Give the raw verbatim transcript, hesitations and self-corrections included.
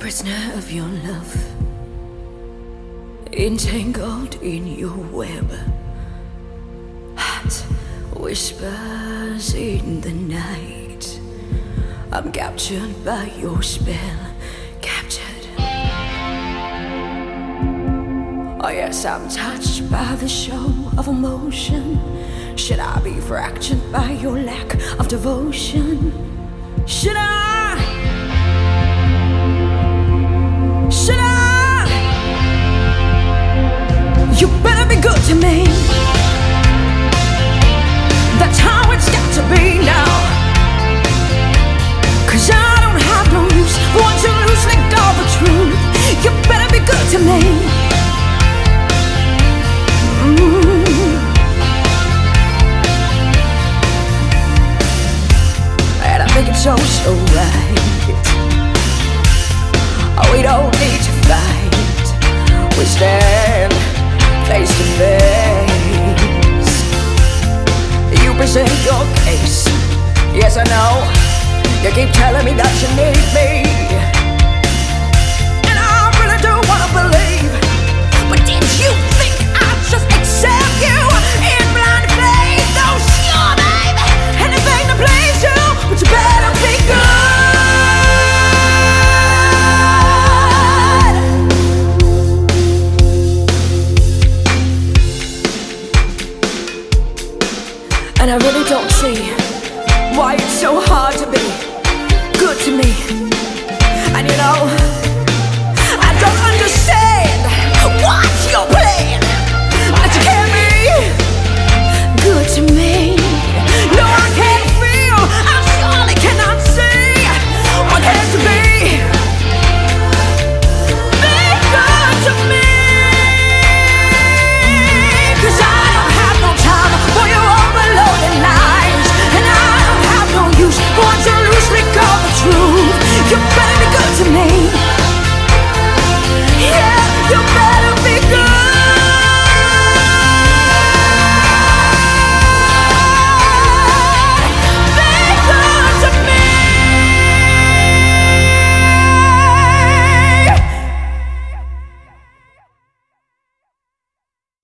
Prisoner of your love, entangled in your web. Hot whispers in the night. I'm captured by your spell, captured. Oh yes, I'm touched by the show of emotion. Should I be fractured by your lack of devotion? Should I? Should I? You better be good to me. That's how it's got to be now. Cause I don't have no use for what you loosely call the truth. You better be good to me. Mm. And I think it's so, so right. We don't need to fight. We stand face to face. You present your case. Yes, I know. You keep telling me that you need me, and I really do wanna believe. But did you think I'd just accept you in blind faith? Oh sure, baby, anything to please you, but you better be good. And I really don't see why it's so hard to be good to me. And you know, I don't understand what's your plan. That you can't be